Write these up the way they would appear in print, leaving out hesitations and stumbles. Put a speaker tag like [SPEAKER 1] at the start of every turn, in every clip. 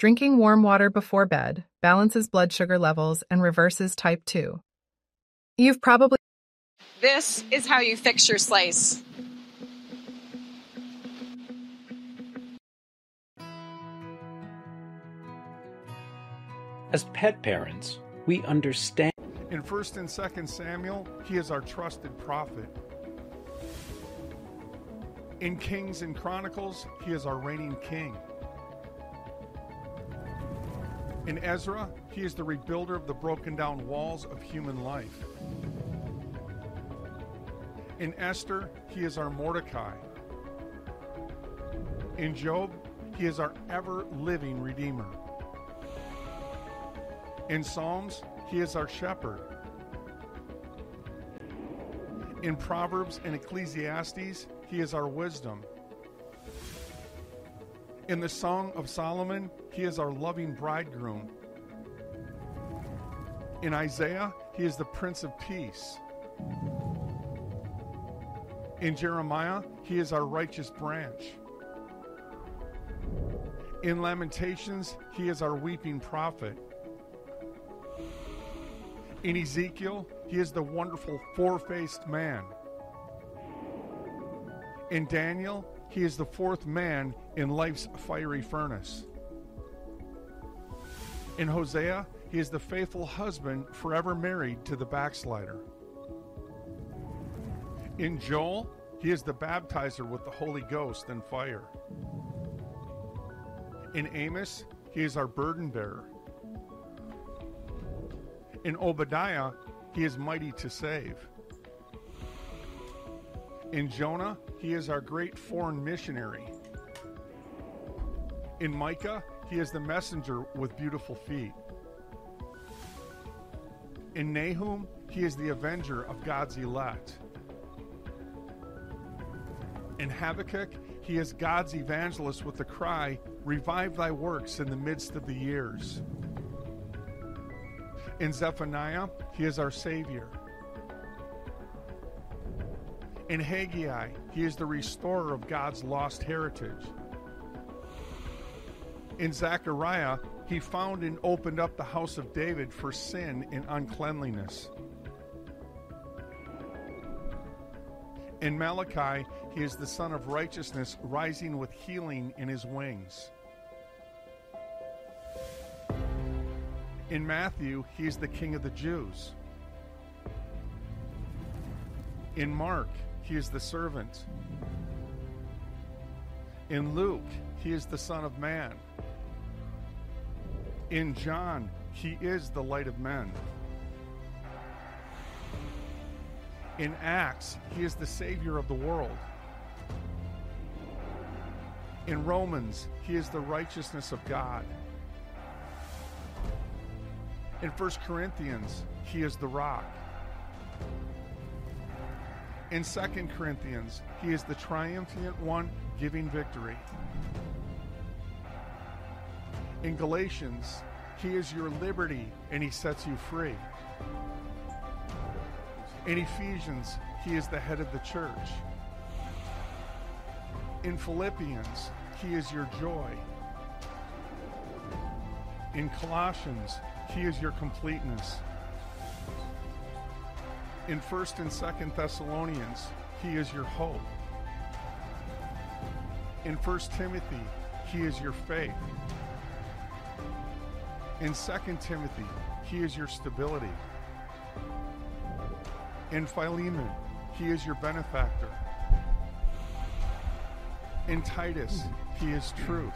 [SPEAKER 1] Drinking warm water before bed balances blood sugar levels and reverses type 2. You've probably...
[SPEAKER 2] This is how you fix your slice.
[SPEAKER 3] As pet parents, we understand.
[SPEAKER 4] In 1 and 2 Samuel, he is our trusted prophet. In Kings and Chronicles, he is our reigning king. In Ezra, he is the rebuilder of the broken down walls of human life. In Esther, he is our Mordecai. In Job, he is our ever-living Redeemer. In Psalms, he is our shepherd. In Proverbs and Ecclesiastes, he is our wisdom. In the Song of Solomon, he is our loving bridegroom. In Isaiah, he is the Prince of Peace. In Jeremiah, he is our righteous branch. In Lamentations, he is our weeping prophet. In Ezekiel, he is the wonderful four-faced man. In Daniel, he is the fourth man in life's fiery furnace. In Hosea, he is the faithful husband forever married to the backslider. In Joel, he is the baptizer with the Holy Ghost and fire. In Amos, he is our burden bearer. In Obadiah, he is mighty to save. In Jonah, he is our great foreign missionary. In Micah, he is the messenger with beautiful feet. In Nahum, he is the avenger of God's elect. In Habakkuk, he is God's evangelist with the cry, "Revive thy works in the midst of the years." In Zephaniah, he is our Savior. In Haggai, he is the restorer of God's lost heritage. In Zechariah, he found and opened up the house of David for sin and uncleanliness. In Malachi, he is the Son of Righteousness, rising with healing in his wings. In Matthew, he is the King of the Jews. In Mark, he is the servant. In Luke, he is the Son of Man. In John, he is the light of men. In Acts, he is the Savior of the world. In Romans, he is the righteousness of God. In 1 Corinthians, he is the rock. In 2 Corinthians, he is the triumphant one giving victory. In Galatians, he is your liberty and he sets you free. In Ephesians, he is the head of the church. In Philippians, he is your joy. In Colossians, he is your completeness. In 1 and 2 Thessalonians, he is your hope. In 1 Timothy, he is your faith. In 2 Timothy, he is your stability. In Philemon, he is your benefactor. In Titus, he is truth.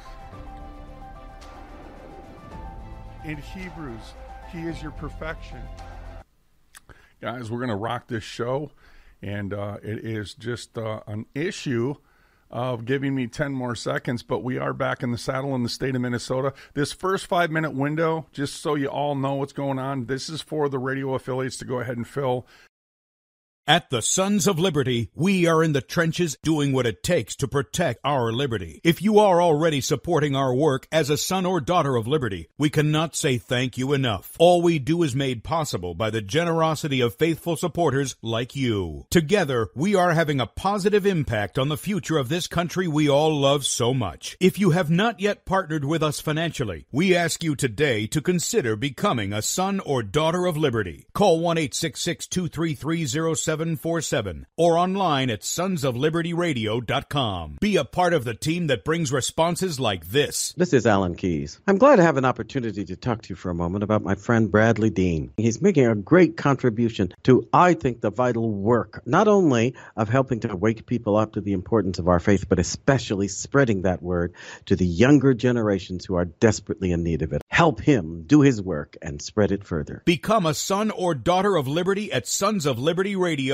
[SPEAKER 4] In Hebrews, he is your perfection. Guys, we're going to rock this show, and it is just an issue of giving me 10 more seconds, but we are back in the saddle in the state of Minnesota. This first 5-minute window, just so you all know what's going on, this is for the radio affiliates to go ahead and fill.
[SPEAKER 5] At the Sons of Liberty, we are in the trenches doing what it takes to protect our liberty. If you are already supporting our work as a son or daughter of liberty, we cannot say thank you enough. All we do is made possible by the generosity of faithful supporters like you. Together, we are having a positive impact on the future of this country we all love so much. If you have not yet partnered with us financially, we ask you today to consider becoming a son or daughter of liberty. Call 1-866-233-0747 or online at sonsoflibertyradio.com. Be a part of the team that brings responses like this.
[SPEAKER 6] This is Alan Keyes. I'm glad to have an opportunity to talk to you for a moment about my friend Bradley Dean. He's making a great contribution to, I think, the vital work, not only of helping to wake people up to the importance of our faith, but especially spreading that word to the younger generations who are desperately in need of it. Help him do his work and spread it further.
[SPEAKER 5] Become a son or daughter of liberty at sonsoflibertyradio.com.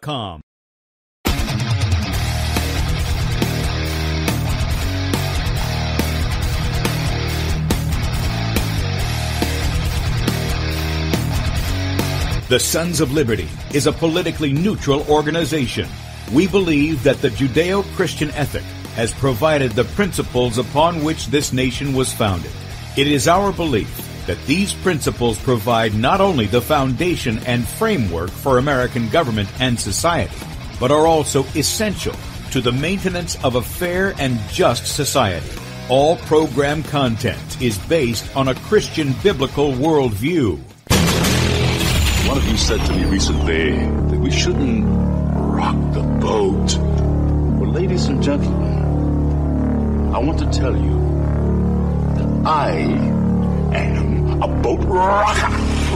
[SPEAKER 5] The Sons of Liberty is a politically neutral organization. We believe that the Judeo-Christian ethic has provided the principles upon which this nation was founded. It is our belief that these principles provide not only the foundation and framework for American government and society, but are also essential to the maintenance of a fair and just society. All program content is based on a Christian biblical worldview.
[SPEAKER 7] One of you said to me recently that we shouldn't rock the boat. Well, ladies and gentlemen, I want to tell you that I am a boat rocker.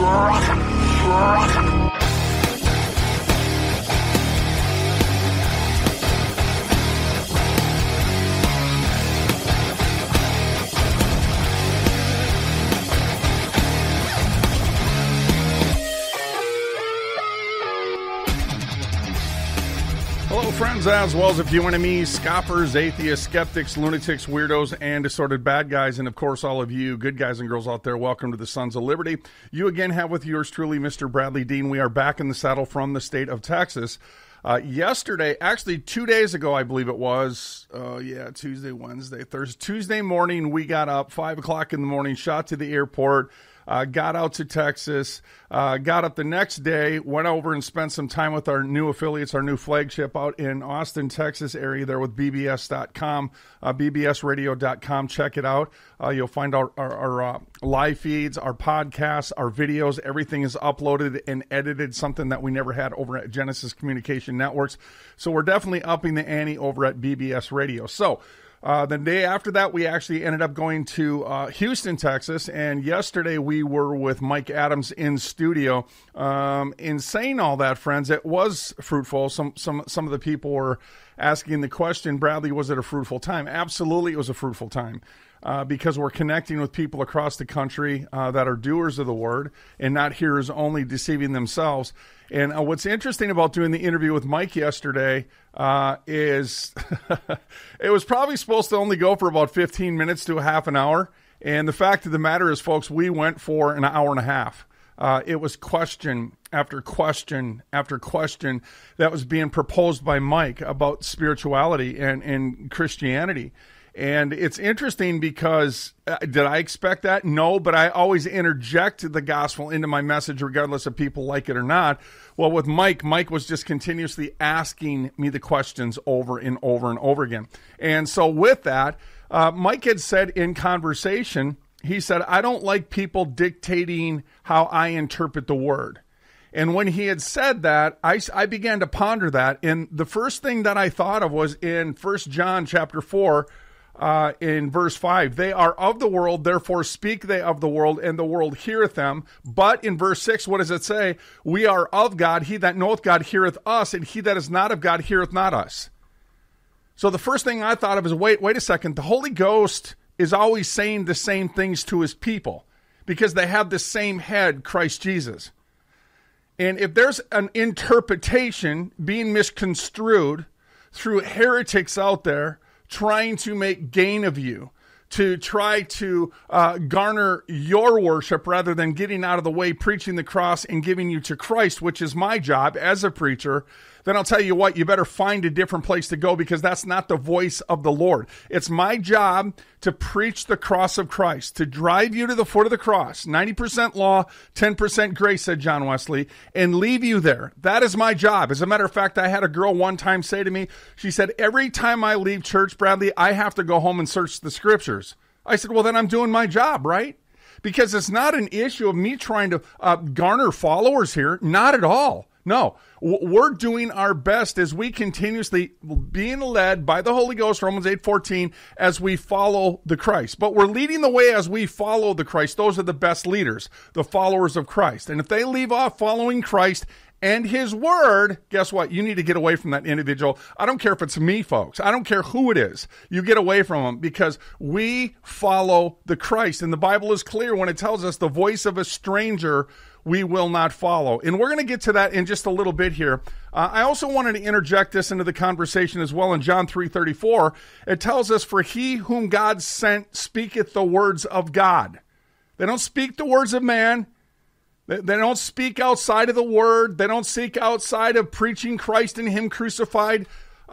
[SPEAKER 4] Hello, friends, as well as a few enemies, scoffers, atheists, skeptics, lunatics, weirdos, and assorted bad guys, and of course all of you good guys and girls out there. Welcome to the Sons of Liberty. You again have with yours truly, Mr. Bradley Dean. We are back in the saddle from the state of Texas. Yesterday, actually 2 days ago, I believe it was, Tuesday, Wednesday, Thursday, Tuesday morning, we got up 5 o'clock in the morning, shot to the airport, got out to Texas, got up the next day, went over and spent some time with our new affiliates, our new flagship out in Austin, Texas area there with bbs.com, bbsradio.com. Check it out. You'll find our live feeds, our podcasts, our videos. Everything is uploaded and edited, something that we never had over at Genesis Communication Networks. So we're definitely upping the ante over at BBS Radio. So the day after that, we actually ended up going to Houston, Texas, and yesterday we were with Mike Adams in studio. In saying all that, friends, it was fruitful. Some of the people were asking the question, Bradley, was it a fruitful time? Absolutely, it was a fruitful time. Because we're connecting with people across the country that are doers of the word and not hearers only, deceiving themselves. And what's interesting about doing the interview with Mike yesterday is it was probably supposed to only go for about 15 minutes to a half an hour. And the fact of the matter is, folks, we went for an hour and a half. It was question after question after question that was being proposed by Mike about spirituality and Christianity. And it's interesting because did I expect that? No, but I always interject the gospel into my message regardless if people like it or not. Well, with Mike was just continuously asking me the questions over and over and over again. And so with that, Mike had said in conversation, he said, I don't like people dictating how I interpret the word. And when he had said that, I began to ponder that. And the first thing that I thought of was in 1 John chapter 4, in verse 5, they are of the world, therefore speak they of the world, and the world heareth them. But in verse 6, what does it say? We are of God, he that knoweth God heareth us, and he that is not of God heareth not us. So the first thing I thought of is, wait a second, the Holy Ghost is always saying the same things to his people, because they have the same head, Christ Jesus. And if there's an interpretation being misconstrued through heretics out there, trying to make gain of you, to try to garner your worship rather than getting out of the way, preaching the cross and giving you to Christ, which is my job as a preacher, then I'll tell you what, you better find a different place to go, because that's not the voice of the Lord. It's my job to preach the cross of Christ, to drive you to the foot of the cross. 90% law, 10% grace, said John Wesley, and leave you there. That is my job. As a matter of fact, I had a girl one time say to me, she said, every time I leave church, Bradley, I have to go home and search the scriptures. I said, well, then I'm doing my job, right? Because it's not an issue of me trying to garner followers here. Not at all. No, we're doing our best as we continuously being led by the Holy Ghost, Romans 8:14, as we follow the Christ. But we're leading the way as we follow the Christ. Those are the best leaders, the followers of Christ. And if they leave off following Christ and his word, guess what? You need to get away from that individual. I don't care if it's me, folks. I don't care who it is. You get away from them, because we follow the Christ. And the Bible is clear when it tells us the voice of a stranger we will not follow. And we're going to get to that in just a little bit here. I also wanted to interject this into the conversation as well. In John 3:34, it tells us, for he whom God sent speaketh the words of God. They don't speak the words of man. They don't speak outside of the word. They don't seek outside of preaching Christ and him crucified.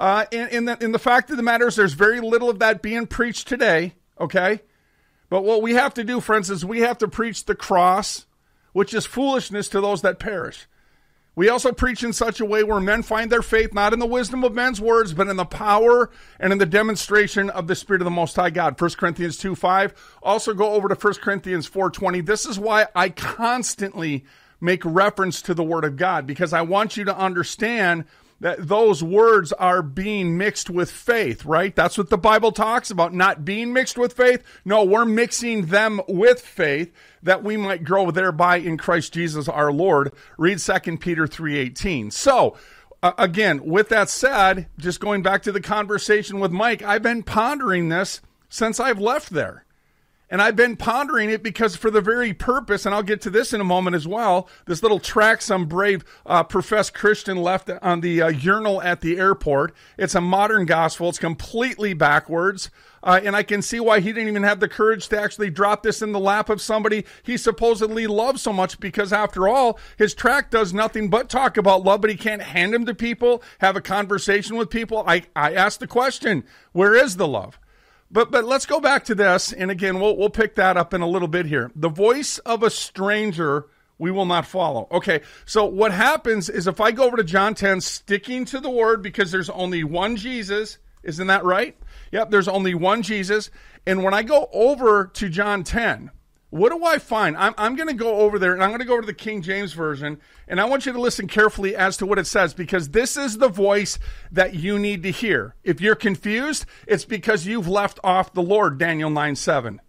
[SPEAKER 4] And the fact of the matter is there's very little of that being preached today, okay? But what we have to do, friends, is we have to preach the cross, which is foolishness to those that perish. We also preach in such a way where men find their faith not in the wisdom of men's words, but in the power and in the demonstration of the Spirit of the Most High God. 1 Corinthians 2:5. Also go over to 1 Corinthians 4:20. This is why I constantly make reference to the Word of God, because I want you to understand that those words are being mixed with faith, right? That's what the Bible talks about, not being mixed with faith. No, we're mixing them with faith that we might grow thereby in Christ Jesus our Lord. Read 2 Peter 3:18. So, again, with that said, just going back to the conversation with Mike, I've been pondering this since I've left there. And I've been pondering it because for the very purpose, and I'll get to this in a moment as well, this little tract some brave professed Christian left on the urinal at the airport. It's a modern gospel. It's completely backwards. And I can see why he didn't even have the courage to actually drop this in the lap of somebody he supposedly loves so much, because after all, his tract does nothing but talk about love, but he can't hand them to people, have a conversation with people. I asked the question, where is the love? But let's go back to this, and again, we'll pick that up in a little bit here. The voice of a stranger we will not follow. Okay, so what happens is if I go over to John 10, sticking to the word, because there's only one Jesus, isn't that right? Yep, there's only one Jesus. And when I go over to John 10, what do I find? I'm going to go over there, and I'm going to go over to the King James Version, and I want you to listen carefully as to what it says, because this is the voice that you need to hear. If you're confused, it's because you've left off the Lord, Daniel 9:7.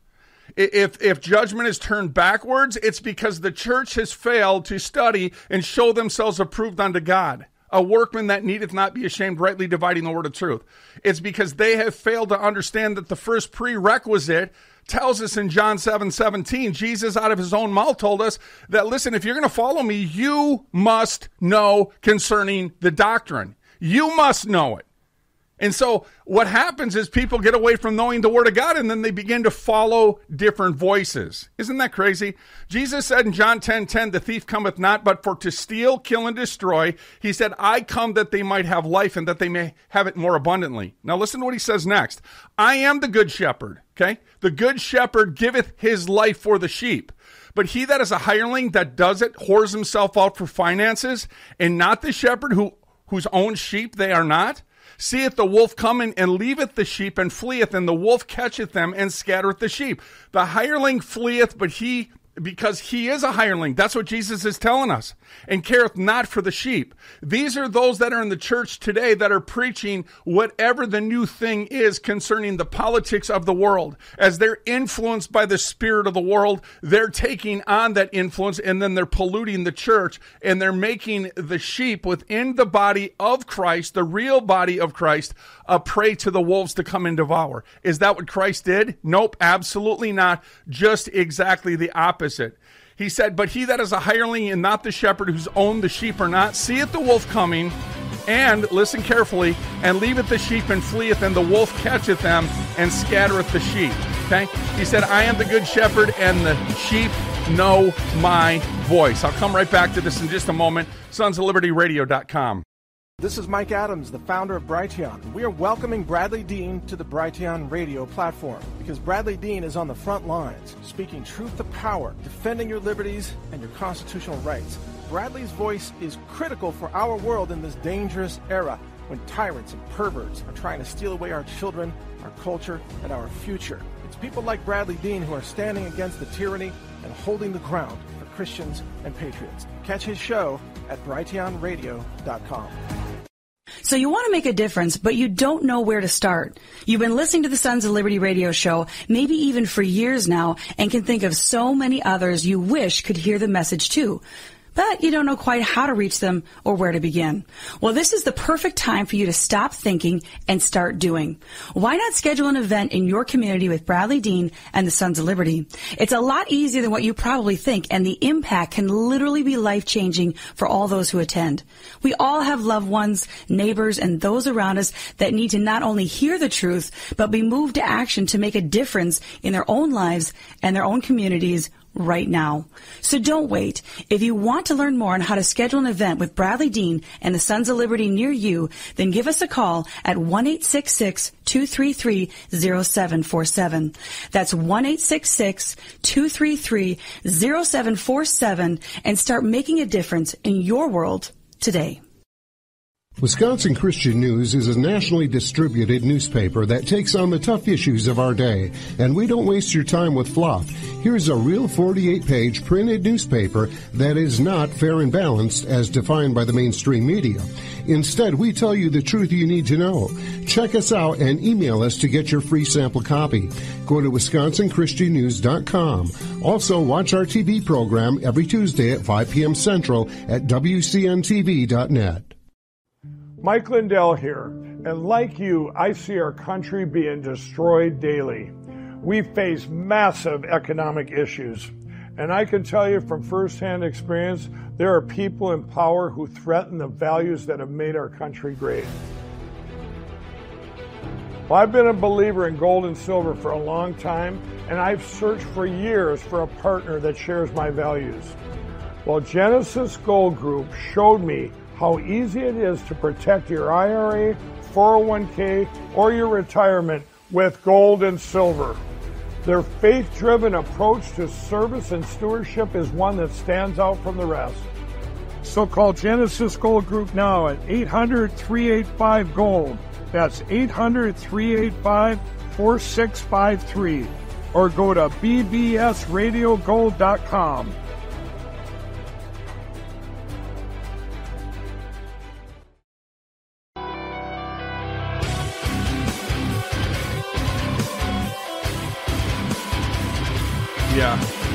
[SPEAKER 4] If judgment is turned backwards, it's because the church has failed to study and show themselves approved unto God, a workman that needeth not be ashamed, rightly dividing the word of truth. It's because they have failed to understand that the first prerequisite tells us in John 7:17, Jesus out of his own mouth told us that, listen, if you're going to follow me, you must know concerning the doctrine. You must know it. And so what happens is people get away from knowing the Word of God, and then they begin to follow different voices. Isn't that crazy? Jesus said in John 10:10, the thief cometh not but for to steal, kill, and destroy. He said, I come that they might have life and that they may have it more abundantly. Now listen to what he says next. I am the good shepherd, okay? The good shepherd giveth his life for the sheep. But he that is a hireling that does it whores himself out for finances, and not the shepherd whose own sheep they are not. Seeth the wolf coming, and leaveth the sheep, and fleeth, and the wolf catcheth them, and scattereth the sheep. The hireling fleeth, because he is a hireling. That's what Jesus is telling us. And careth not for the sheep. These are those that are in the church today that are preaching whatever the new thing is concerning the politics of the world. As they're influenced by the spirit of the world, they're taking on that influence, and then they're polluting the church, and they're making the sheep within the body of Christ, the real body of Christ, a prey to the wolves to come and devour. Is that what Christ did? Nope, absolutely not. Just exactly the opposite. He said, but he that is a hireling and not the shepherd whose own the sheep are not, seeth the wolf coming, and, listen carefully, and leaveth the sheep and fleeth, and the wolf catcheth them and scattereth the sheep. Okay? He said, I am the good shepherd, and the sheep know my voice. I'll come right back to this in just a moment. SonsOfLibertyRadio.com.
[SPEAKER 8] This is Mike Adams, the founder of Brighteon. We are welcoming Bradley Dean to the Brighteon radio platform because Bradley Dean is on the front lines, speaking truth to power, defending your liberties and your constitutional rights. Bradley's voice is critical for our world in this dangerous era when tyrants and perverts are trying to steal away our children, our culture, and our future. It's people like Bradley Dean who are standing against the tyranny and holding the ground for Christians and patriots. Catch his show at brighteonradio.com.
[SPEAKER 9] So you want to make a difference, but you don't know where to start. You've been listening to the Sons of Liberty radio show, maybe even for years now, and can think of so many others you wish could hear the message too. But you don't know quite how to reach them or where to begin. Well, this is the perfect time for you to stop thinking and start doing. Why not schedule an event in your community with Bradley Dean and the Sons of Liberty? It's a lot easier than what you probably think, and the impact can literally be life-changing for all those who attend. We all have loved ones, neighbors, and those around us that need to not only hear the truth, but be moved to action to make a difference in their own lives and their own communities right now. So don't wait. If you want to learn more on how to schedule an event with Bradley Dean and the Sons of Liberty near you, then give us a call at 1-866-233-0747. That's 1-866-233-0747 and start making a difference in your world today.
[SPEAKER 10] Wisconsin Christian News is a nationally distributed newspaper that takes on the tough issues of our day, and we don't waste your time with fluff. Here's a real 48-page printed newspaper that is not fair and balanced as defined by the mainstream media. Instead, we tell you the truth you need to know. Check us out and email us to get your free sample copy. Go to WisconsinChristianNews.com. Also, watch our TV program every Tuesday at 5 p.m. Central at WCNTV.net.
[SPEAKER 11] Mike Lindell here, and like you, I see our country being destroyed daily. We face massive economic issues, and I can tell you from firsthand experience, there are people in power who threaten the values that have made our country great. Well, I've been a believer in gold and silver for a long time, and I've searched for years for a partner that shares my values. Well, Genesis Gold Group showed me how easy it is to protect your IRA, 401k, or your retirement with gold and silver. Their faith-driven approach to service and stewardship is one that stands out from the rest. So call Genesis Gold Group now at 800-385-GOLD. That's 800-385-4653. Or go to bbsradiogold.com.
[SPEAKER 4] Yeah.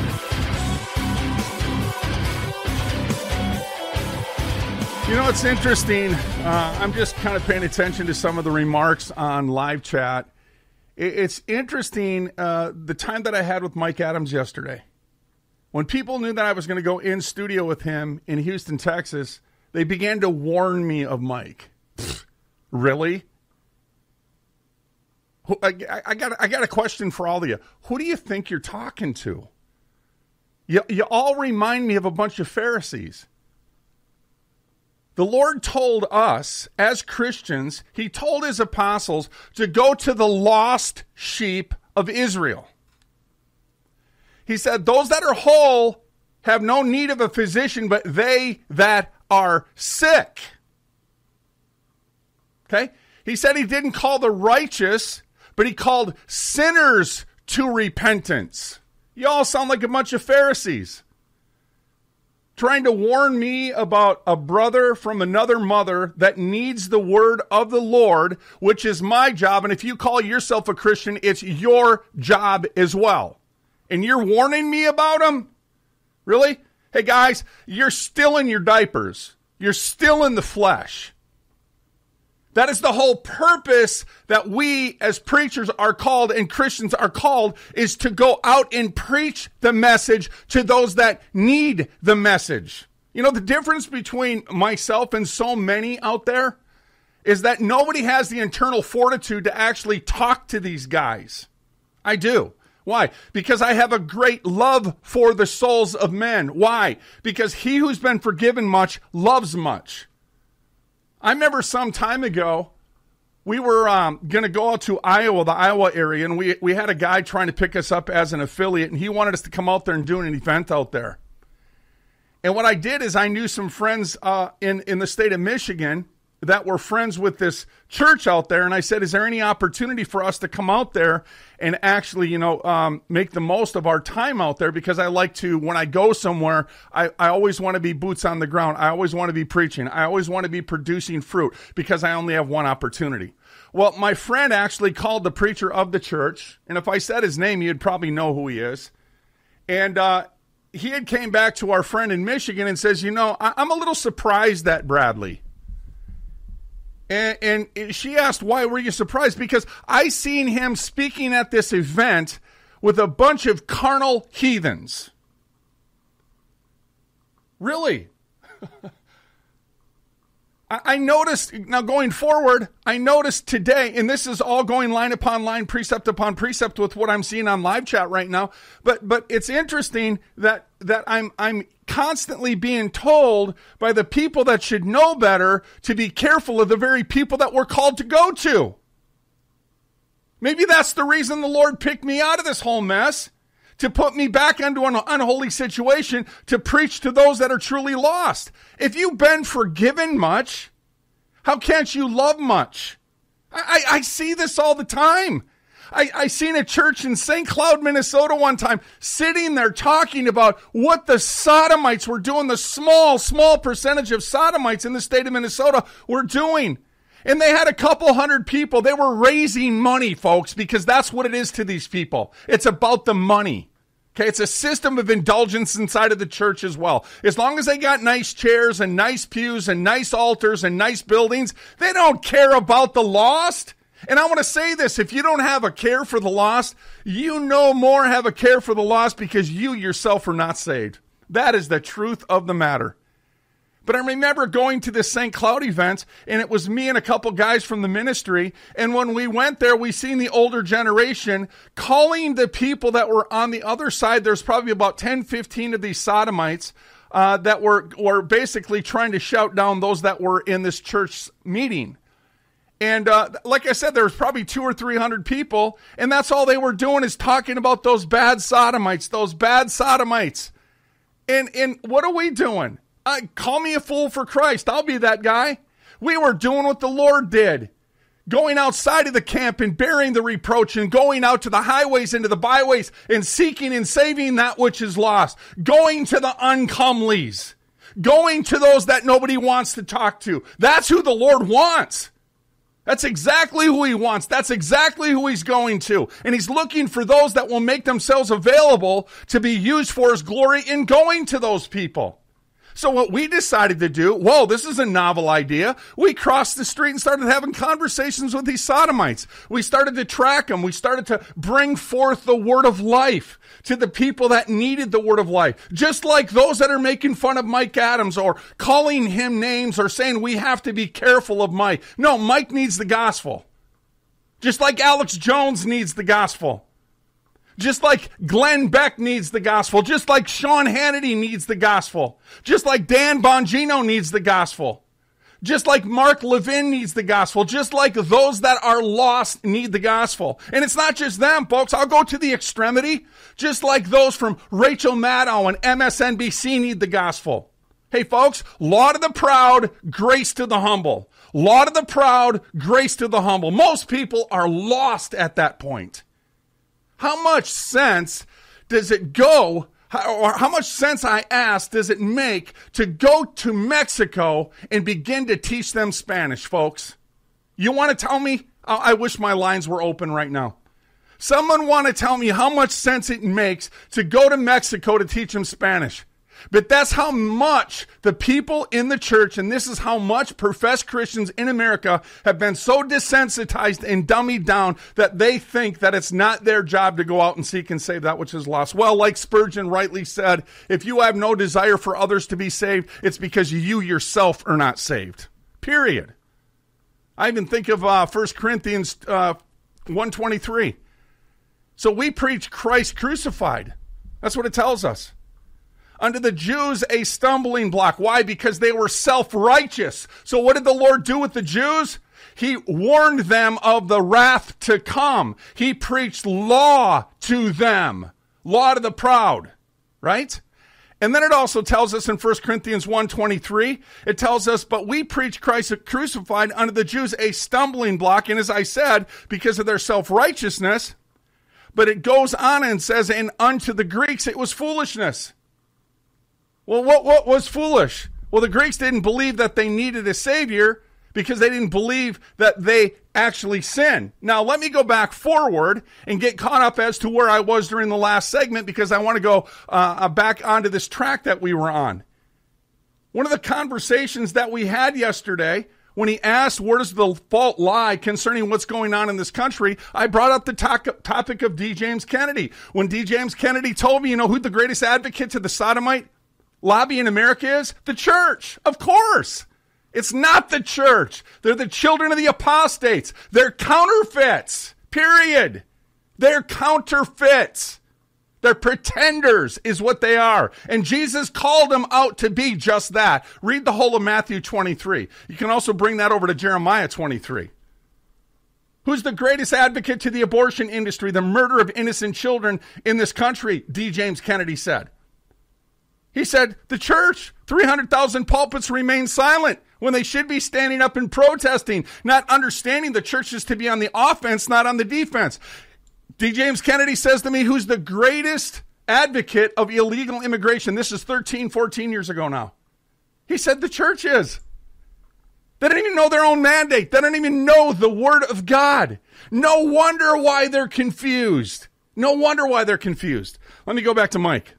[SPEAKER 4] You know, it's interesting. I'm just kind of paying attention to some of the remarks on live chat. It's interesting the time that I had with Mike Adams yesterday. When people knew that I was going to go in studio with him in Houston, Texas, they began to warn me of Mike. Really? I got a question for all of you. Who do you think you're talking to? You all remind me of a bunch of Pharisees. The Lord told us, as Christians, he told his apostles to go to the lost sheep of Israel. He said, those that are whole have no need of a physician, but they that are sick. Okay? He said he didn't call the righteous, but he called sinners to repentance. You all sound like a bunch of Pharisees trying to warn me about a brother from another mother that needs the word of the Lord, which is my job. And if you call yourself a Christian, it's your job as well. And you're warning me about him? Really? Hey, guys, you're still in your diapers. You're still in the flesh. That is the whole purpose that we as preachers are called and Christians are called, is to go out and preach the message to those that need the message. You know, the difference between myself and so many out there is that nobody has the internal fortitude to actually talk to these guys. I do. Why? Because I have a great love for the souls of men. Why? Because he who's been forgiven much loves much. I remember some time ago, we were going to go out to Iowa, the Iowa area, and we had a guy trying to pick us up as an affiliate, and he wanted us to come out there and do an event out there. And what I did is I knew some friends in the state of Michigan that were friends with this church out there. And I said, is there any opportunity for us to come out there and actually, make the most of our time out there? Because I like to, when I go somewhere, I always want to be boots on the ground. I always want to be preaching. I always want to be producing fruit because I only have one opportunity. Well, my friend actually called the preacher of the church. And if I said his name, you'd probably know who he is. And, he had came back to our friend in Michigan and says, I'm a little surprised at Bradley. And she asked, why were you surprised? Because I seen him speaking at this event with a bunch of carnal heathens. Really? I noticed, now going forward, I noticed today, and this is all going line upon line, precept upon precept with what I'm seeing on live chat right now, but it's interesting that I'm constantly being told by the people that should know better to be careful of the very people that we're called to go to. Maybe that's the reason the Lord picked me out of this whole mess, to put me back into an unholy situation, to preach to those that are truly lost. If you've been forgiven much, how can't you love much? I see this all the time. I seen a church in St. Cloud, Minnesota one time, sitting there talking about what the sodomites were doing, the small percentage of sodomites in the state of Minnesota were doing. And they had a couple hundred people. They were raising money, folks, because that's what it is to these people. It's about the money. Okay, it's a system of indulgence inside of the church as well. As long as they got nice chairs and nice pews and nice altars and nice buildings, they don't care about the lost. And I want to say this, if you don't have a care for the lost, you no more have a care for the lost because you yourself are not saved. That is the truth of the matter. But I remember going to this St. Cloud event, and it was me and a couple guys from the ministry. And when we went there, we seen the older generation calling the people that were on the other side. There's probably about 10, 15 of these sodomites that were basically trying to shout down those that were in this church meeting. And like I said, there was probably 200 or 300 people, and that's all they were doing is talking about those bad sodomites, And what are we doing? Call me a fool for Christ. I'll be that guy. We were doing what the Lord did. Going outside of the camp and bearing the reproach and going out to the highways and to the byways and seeking and saving that which is lost. Going to the uncomelies. Going to those that nobody wants to talk to. That's who the Lord wants. That's exactly who he wants. That's exactly who he's going to. And he's looking for those that will make themselves available to be used for his glory in going to those people. So what we decided to do, this is a novel idea. We crossed the street and started having conversations with these sodomites. We started to track them. We started to bring forth the word of life to the people that needed the word of life. Just like those that are making fun of Mike Adams or calling him names or saying we have to be careful of Mike. No, Mike needs the gospel. Just like Alex Jones needs the gospel. Just like Glenn Beck needs the gospel. Just like Sean Hannity needs the gospel. Just like Dan Bongino needs the gospel. Just like Mark Levin needs the gospel. Just like those that are lost need the gospel. And it's not just them, folks. I'll go to the extremity. Just like those from Rachel Maddow and MSNBC need the gospel. Hey, folks, law to the proud, grace to the humble. Law to the proud, grace to the humble. Most people are lost at that point. How much sense does it go, or how much sense, I ask, does it make to go to Mexico and begin to teach them Spanish, folks? You want to tell me? I wish my lines were open right now. Someone want to tell me how much sense it makes to go to Mexico to teach them Spanish? But that's how much the people in the church, and this is how much professed Christians in America have been so desensitized and dummied down that they think that it's not their job to go out and seek and save that which is lost. Well, like Spurgeon rightly said, if you have no desire for others to be saved, it's because you yourself are not saved. Period. I even think of 1 Corinthians 1:23. So we preach Christ crucified. That's what it tells us. Unto the Jews, a stumbling block. Why? Because they were self-righteous. So what did the Lord do with the Jews? He warned them of the wrath to come. He preached law to them. Law to the proud, right? And then it also tells us in 1 Corinthians 1:23, it tells us, but we preach Christ crucified unto the Jews a stumbling block. And as I said, because of their self-righteousness, but it goes on and says, and unto the Greeks it was foolishness. Well, what was foolish? Well, the Greeks didn't believe that they needed a Savior because they didn't believe that they actually sinned. Now, let me go back forward and get caught up as to where I was during the last segment because I want to go back onto this track that we were on. One of the conversations that we had yesterday, when he asked where does the fault lie concerning what's going on in this country, I brought up the topic of D. James Kennedy. When D. James Kennedy told me, you know who the greatest advocate to the sodomite lobby in America is? The church, of course. It's not the church. They're the children of the apostates. They're counterfeits, period. They're counterfeits. They're pretenders is what they are. And Jesus called them out to be just that. Read the whole of Matthew 23. You can also bring that over to Jeremiah 23. Who's the greatest advocate to the abortion industry, the murder of innocent children in this country? D. James Kennedy said. He said, the church, 300,000 pulpits remain silent when they should be standing up and protesting, not understanding the church is to be on the offense, not on the defense. D. James Kennedy says to me, who's the greatest advocate of illegal immigration? This is 13, 14 years ago now. He said the church is. They don't even know their own mandate. They don't even know the word of God. No wonder why they're confused. No wonder why they're confused. Let me go back to Mike.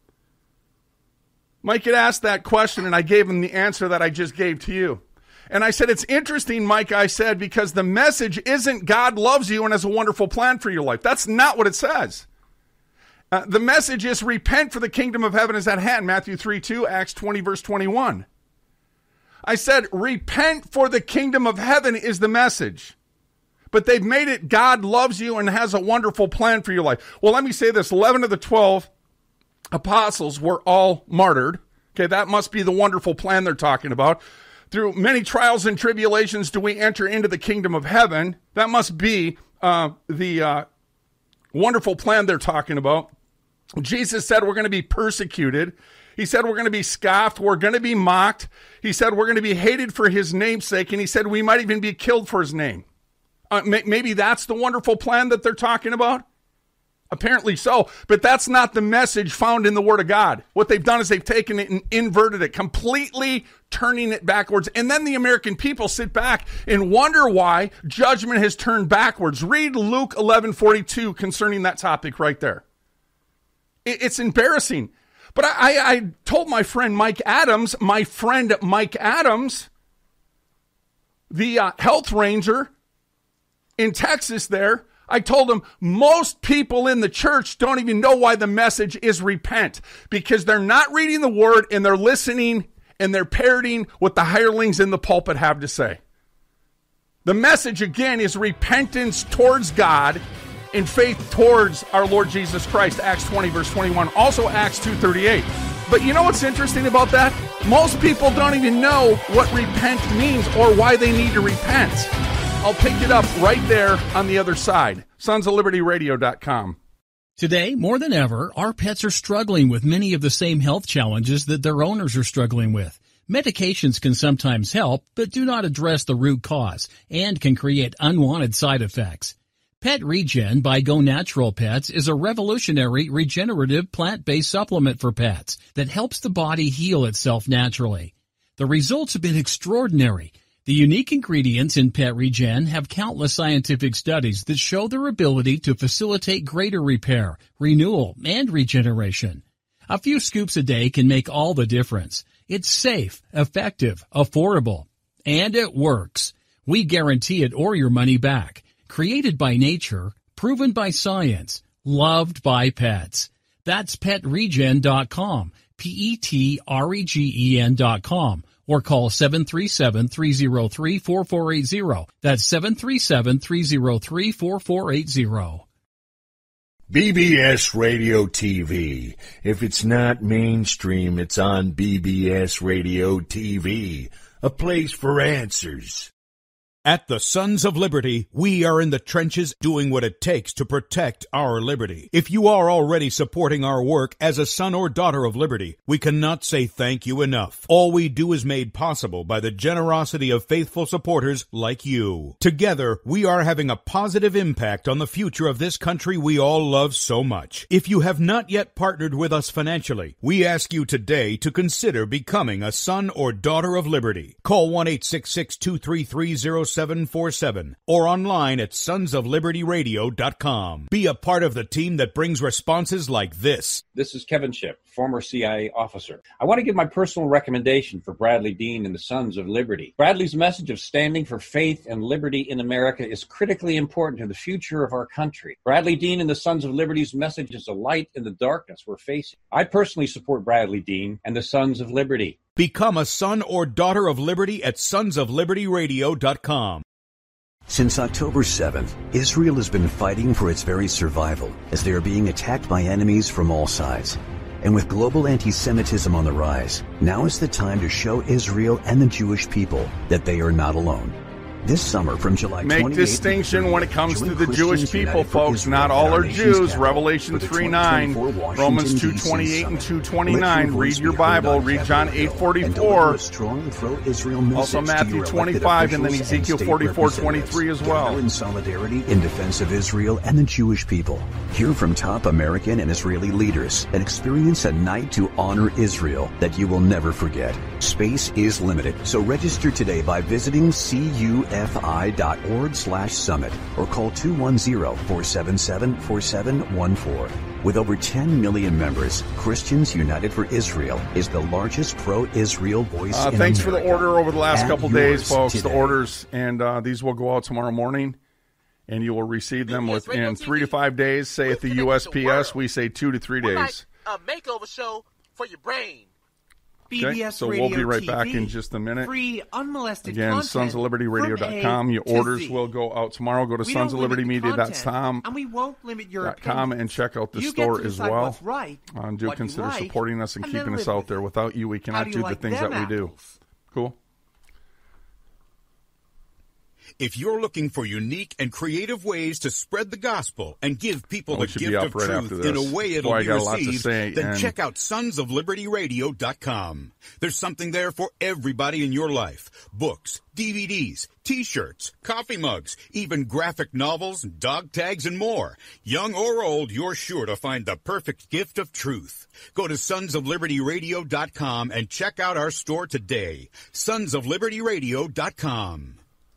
[SPEAKER 4] Mike had asked that question, and I gave him the answer that I just gave to you. And I said, it's interesting, Mike, I said, because the message isn't God loves you and has a wonderful plan for your life. That's not what it says. The message is repent for the kingdom of heaven is at hand, Matthew 3:2, Acts 20, verse 21. I said, repent for the kingdom of heaven is the message. But they've made it God loves you and has a wonderful plan for your life. Well, let me say this. 11 of the 12 apostles were all martyred. Okay, that must be the wonderful plan they're talking about. Through many trials and tribulations do we enter into the kingdom of heaven. That must be the wonderful plan they're talking about. Jesus said we're going to be persecuted. He said we're going to be scoffed. We're going to be mocked. He said we're going to be hated for his name's sake. And he said we might even be killed for his name. Maybe that's the wonderful plan that they're talking about. Apparently so, but that's not the message found in the Word of God. What they've done is they've taken it and inverted it, completely turning it backwards. And then the American people sit back and wonder why judgment has turned backwards. Read Luke 11:42 concerning that topic right there. It's embarrassing. But I told my friend Mike Adams, the health ranger in Texas there, I told him most people in the church don't even know why the message is repent, because they're not reading the word and they're listening and they're parroting what the hirelings in the pulpit have to say. The message again is repentance towards God and faith towards our Lord Jesus Christ, Acts 20 verse 21, also Acts 2:38. But you know what's interesting about that? Most people don't even know what repent means or why they need to repent. I'll pick it up right there on the other side. SonsOfLibertyRadio.com.
[SPEAKER 12] Today, more than ever, our pets are struggling with many of the same health challenges that their owners are struggling with. Medications can sometimes help, but do not address the root cause and can create unwanted side effects. Pet Regen by Go Natural Pets is a revolutionary regenerative plant-based supplement for pets that helps the body heal itself naturally. The results have been extraordinary. The unique ingredients in Pet Regen have countless scientific studies that show their ability to facilitate greater repair, renewal, and regeneration. A few scoops a day can make all the difference. It's safe, effective, affordable, and it works. We guarantee it or your money back. Created by nature, proven by science, loved by pets. That's PetRegen.com, PetRegen.com. Or call 737-303-4480. That's 737-303-4480.
[SPEAKER 13] BBS Radio TV. If it's not mainstream, it's on BBS Radio TV. A place for answers.
[SPEAKER 5] At the Sons of Liberty, we are in the trenches doing what it takes to protect our liberty. If you are already supporting our work as a son or daughter of liberty, we cannot say thank you enough. All we do is made possible by the generosity of faithful supporters like you. Together, we are having a positive impact on the future of this country we all love so much. If you have not yet partnered with us financially, we ask you today to consider becoming a son or daughter of liberty. Call 1-866-233-0747 or online at sonsoflibertyradio.com. Be a part of the team that brings responses like this.
[SPEAKER 3] This is Kevin Shipp, former CIA officer. I want to give my personal recommendation for Bradley Dean and the Sons of Liberty. Bradley's message of standing for faith and liberty in America is critically important to the future of our country. Bradley Dean and the Sons of Liberty's message is a light in the darkness we're facing. I personally support Bradley Dean and the Sons of Liberty.
[SPEAKER 5] Become a son or daughter of liberty at sonsoflibertyradio.com.
[SPEAKER 14] Since October 7th, Israel has been fighting for its very survival as they are being attacked by enemies from all sides. And with global anti-Semitism on the rise, now is the time to show Israel and the Jewish people that they are not alone. This summer from July 28th.
[SPEAKER 4] Make distinction when it comes to the Jewish people, folks. Not all are Jews. Revelation 3:9, Romans 2:28 and 2:29. Read your Bible. Read John 8:44. Also Matthew 25 and then Ezekiel 44:23 as well.
[SPEAKER 14] In solidarity in defense of Israel and the Jewish people. Hear from top American and Israeli leaders and experience a night to honor Israel that you will never forget. Space is limited, so register today by visiting CUFI.org/summit or call 210-477-4714. With over 10 million members, Christians United for Israel is the largest pro-Israel voice in
[SPEAKER 4] Thanks
[SPEAKER 14] America.
[SPEAKER 4] for the order over the last couple days, folks.
[SPEAKER 14] Today.
[SPEAKER 4] The orders, and these will go out tomorrow morning, and you will receive them within 3 to 5 days. Say at the USPS, we say 2 to 3 days.
[SPEAKER 15] A makeover show for your brain.
[SPEAKER 4] Okay, so we'll be right back in just a minute.
[SPEAKER 16] Free, unmolested
[SPEAKER 4] Again, sonsoflibertyradio.com. Your orders will go out tomorrow. Go to sonsoflibertymedia.com
[SPEAKER 16] and we won't limit your
[SPEAKER 4] and check out the store as well.
[SPEAKER 16] Right,
[SPEAKER 4] do consider supporting us and keeping us out there. Without you, we cannot do the things that we do. Cool?
[SPEAKER 5] If you're looking for unique and creative ways to spread the gospel and give people the gift of truth in a way it'll be received, then check out sonsoflibertyradio.com. There's something there for everybody in your life. Books, DVDs, T-shirts, coffee mugs, even graphic novels, dog tags, and more. Young or old, you're sure to find the perfect gift of truth. Go to sonsoflibertyradio.com and check out our store today. sonsoflibertyradio.com.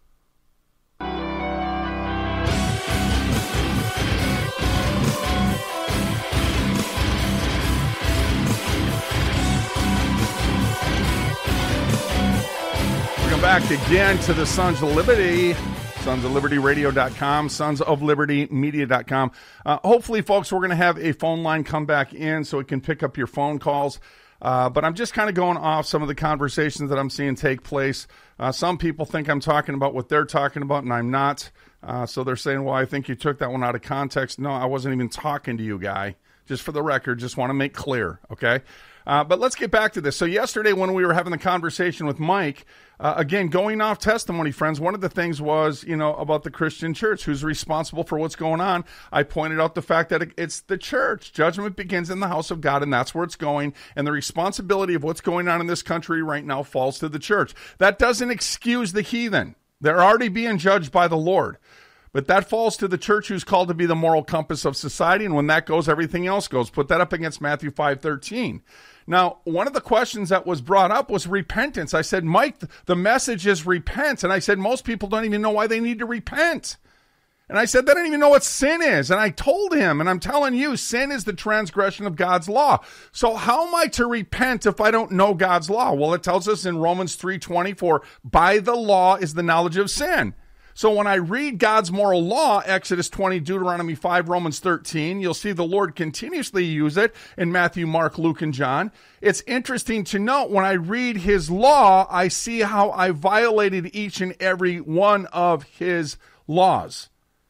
[SPEAKER 4] Welcome back again to the Sons of Liberty, sonsoflibertyradio.com, sonsoflibertymedia.com. Hopefully, folks, we're going to have a phone line come back in so it can pick up your phone calls. But I'm just kind of going off some of the conversations that I'm seeing take place. Some people think I'm talking about what they're talking about, and I'm not. So they're saying, well, I think you took that one out of context. No, I wasn't even talking to you, guy. Just for the record, just want to make clear, okay? But let's get back to this. So yesterday when we were having the conversation with Mike, again, going off testimony, friends, one of the things was, about the Christian church, who's responsible for what's going on. I pointed out the fact that it's the church. Judgment begins in the house of God, and that's where it's going. And the responsibility of what's going on in this country right now falls to the church. That doesn't excuse the heathen. They're already being judged by the Lord. But that falls to the church, who's called to be the moral compass of society. And when that goes, everything else goes. Put that up against Matthew 5:13. Now, one of the questions that was brought up was repentance. I said, Mike, the message is repent. And I said, most people don't even know why they need to repent. And I said, they don't even know what sin is. And I told him, and I'm telling you, sin is the transgression of God's law. So how am I to repent if I don't know God's law? Well, it tells us in Romans 3:20, for by the law is the knowledge of sin. So when I read God's moral law, Exodus 20, Deuteronomy 5, Romans 13, you'll see the Lord continuously use it in Matthew, Mark, Luke, and John. It's interesting to note when I read his law, I see how I violated each and every one of his laws.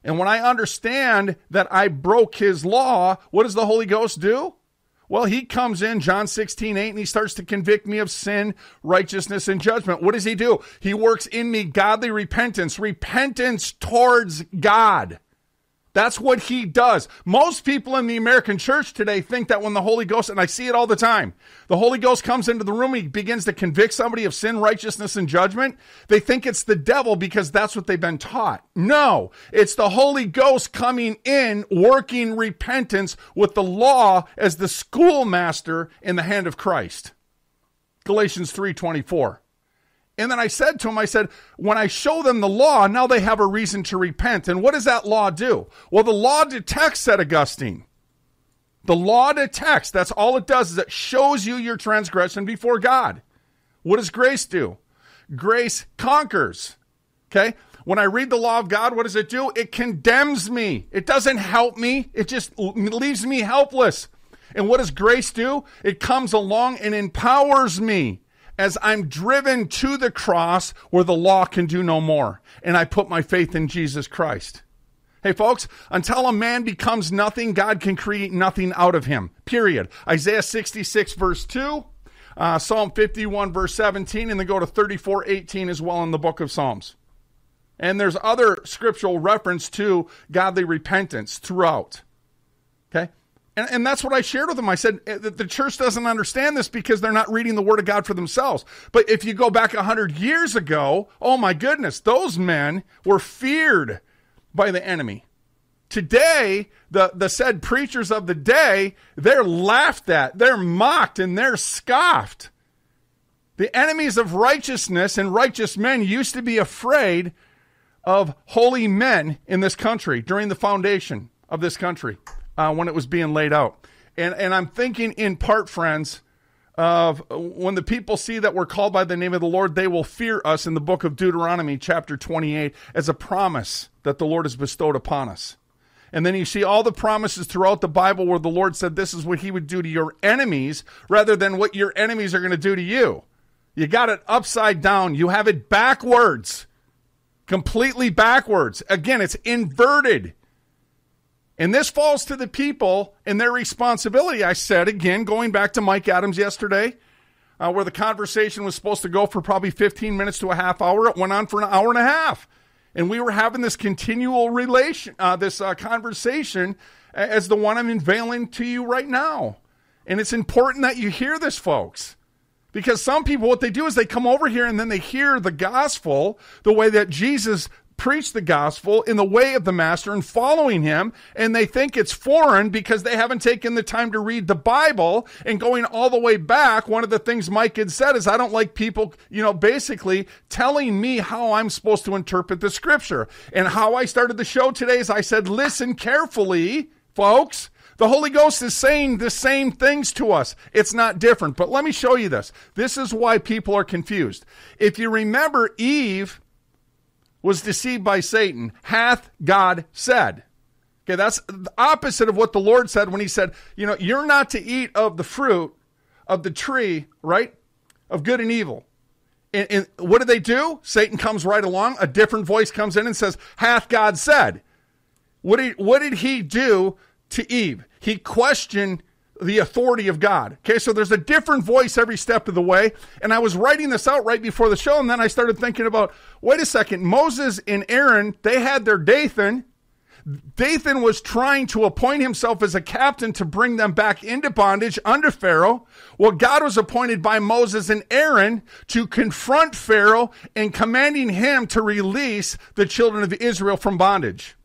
[SPEAKER 4] And when I understand that I broke his law, what does the Holy Ghost do? Well, he comes in, John 16:8, and he starts to convict me of sin, righteousness, and judgment. What does he do? He works in me godly repentance towards God. That's what he does. Most people in the American church today think that when the Holy Ghost, and I see it all the time, the Holy Ghost comes into the room, he begins to convict somebody of sin, righteousness, and judgment. They think it's the devil because that's what they've been taught. No, it's the Holy Ghost coming in, working repentance with the law as the schoolmaster in the hand of Christ. Galatians 3:24. And then I said to him, I said, when I show them the law, now they have a reason to repent. And what does that law do? Well, the law detects, said Augustine. The law detects. That's all it does, is it shows you your transgression before God. What does grace do? Grace conquers. Okay? When I read the law of God, what does it do? It condemns me. It doesn't help me. It just leaves me helpless. And what does grace do? It comes along and empowers me as I'm driven to the cross where the law can do no more. And I put my faith in Jesus Christ. Hey, folks, until a man becomes nothing, God can create nothing out of him. Period. Isaiah 66, verse 2, Psalm 51, verse 17, and then go to 34:18 as well in the book of Psalms. And there's other scriptural reference to godly repentance throughout. Okay? And that's what I shared with them. I said that the church doesn't understand this because they're not reading the Word of God for themselves. But if you go back 100 years ago, oh my goodness, those men were feared by the enemy. Today, the said preachers of the day, they're laughed at, they're mocked, and they're scoffed. The enemies of righteousness and righteous men used to be afraid of holy men in this country during the foundation of this country. When it was being laid out. And I'm thinking in part, friends, of when the people see that we're called by the name of the Lord, they will fear us in the book of Deuteronomy, chapter 28, as a promise that the Lord has bestowed upon us. And then you see all the promises throughout the Bible where the Lord said this is what he would do to your enemies rather than what your enemies are going to do to you. You got it upside down. You have it backwards. Completely backwards. Again, it's inverted. And this falls to the people and their responsibility. I said, again, going back to Mike Adams yesterday, where the conversation was supposed to go for probably 15 minutes to a half hour. It went on for an hour and a half. And we were having this continual conversation as the one I'm unveiling to you right now. And it's important that you hear this, folks. Because some people, what they do is they come over here and then they hear the gospel the way that Jesus preach the gospel in the way of the master and following him, and they think it's foreign because they haven't taken the time to read the Bible. And going all the way back, one of the things Mike had said is, I don't like people, basically telling me how I'm supposed to interpret the scripture. And how I started the show today is I said, listen carefully, folks. The Holy Ghost is saying the same things to us. It's not different. But let me show you this. This is why people are confused. If you remember, Eve was deceived by Satan. Hath God said? Okay, that's the opposite of what the Lord said when he said, you're not to eat of the fruit of the tree, right, of good and evil. And what did they do? Satan comes right along. A different voice comes in and says, hath God said? What did he do to Eve? He questioned the authority of God. Okay, so there's a different voice every step of the way. And I was writing this out right before the show, and then I started thinking about, wait a second, Moses and Aaron, they had their Dathan. Dathan was trying to appoint himself as a captain to bring them back into bondage under Pharaoh. Well, God was appointed by Moses and Aaron to confront Pharaoh and commanding him to release the children of Israel from bondage.